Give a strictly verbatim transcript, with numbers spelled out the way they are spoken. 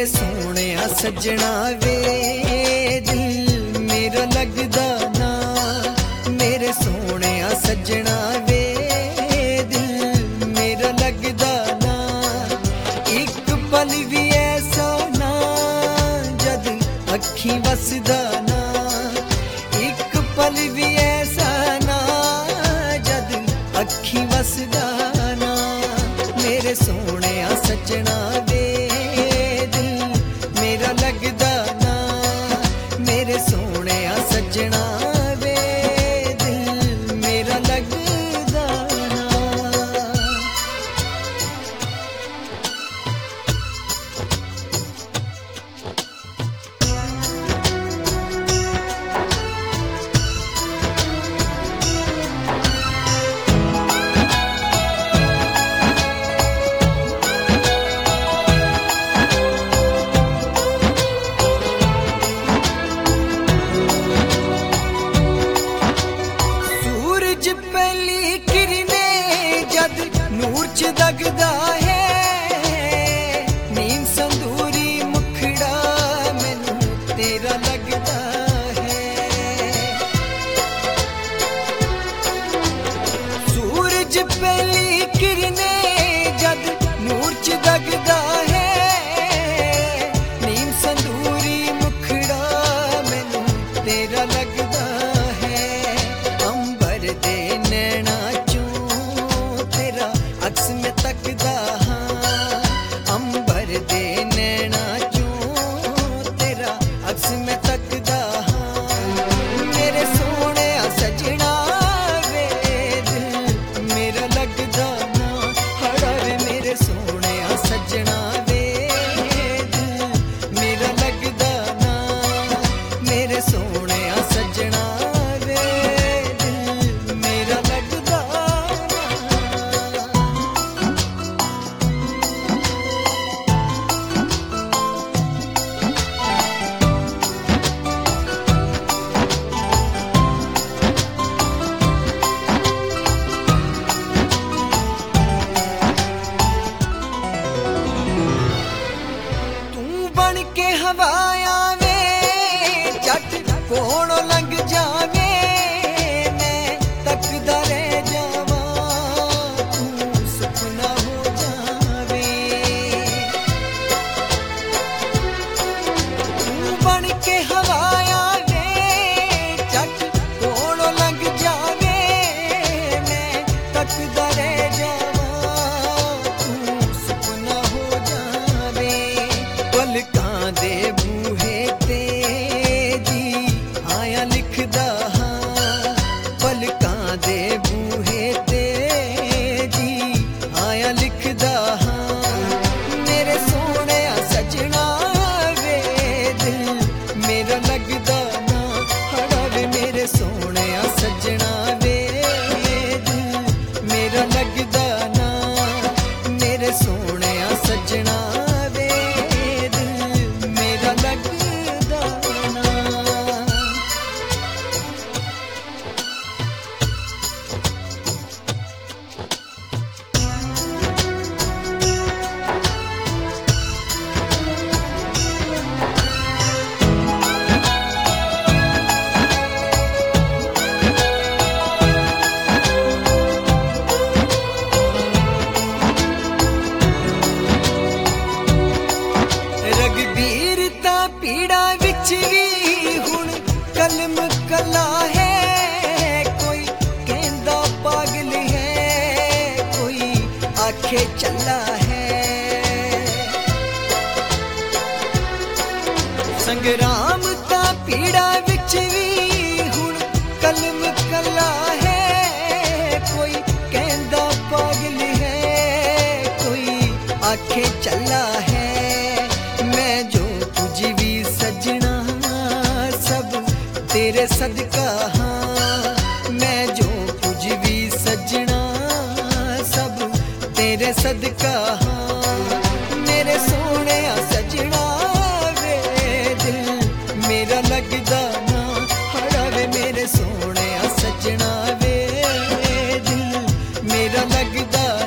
मेरे सोहणिया सजना वे दिल मेरा लगदा ना। मेरे सोहणिया सजना वे दिल मेरा लगदा ना। एक पल भी ऐसा ना जद अखी वसदा ना। एक पल भी ऐसा ना जद अखी वसदा ना। मेरे सोहणिया सजना वे दिल मेरा लगदा ना। मेरे सोहणिया सजना वे दिल मेरा लगदा ना। पहली किरने जद नूर च दगदा है। नीम संदूरी मुखड़ा मैनू तेरा लगदा है। सूरज पहली किरने जद नूर च दगदा है। नीम संदूरी मुखड़ा मैनू तेरा लगदा है। अंबर दे नैना चों तेरा अक्स में तकदा हाँ। अंबर दे नैना चों तेरा अक्स में तकदा हाँ। मेरे सोहणिया सजना वे दिल मेरा लगदा ना। हड़ा वे मेरे सोहणिया सजना वे दिल मेरा लगदा ना। मेरे सोहणिया सजना वे दिल मेरा लगदा ना। तू बन के हवाया वे जट कोणों लंघ जावे। मैं तकदा रह जावा तू सुपना हो जावे। तू बन के हवाया वे जट कोणों लंघ जावे। मैं तकदा रह जावा तू सुपना हो जावे। पलकां दे बूहे ते जी आया लिखदा हाँ। पलकां दे बूहे ते जी आया लिखदा हाँ। मेरे सोहणिया सजना वे दिल मेरा लगदा ना। हड़ा वे मेरे सोहणिया सजना वे दिल मेरा लगदा ना। मेरे सोहणिया सजना वे दिल मेरा लगदा ना। रघबीर ता पीड़ा विच भी हुण कलम कला है। कोई कहंदा पागल है कोई आखे चला है। संग्राम ता पीड़ा विच भी हुण कलम कला है। कोई कहंदा पागल है कोई आखे चला है। मैं जो तुझ भी सजना सब तेरे सदका हाँ। मैं जो तुझ भी सजना सब तेरे सदका हाँ। मेरे सोहणिया सजना वे दिल मेरा लगदा ना। हड़ा वे मेरे सोहणिया सजना वे दिल मेरा लगदा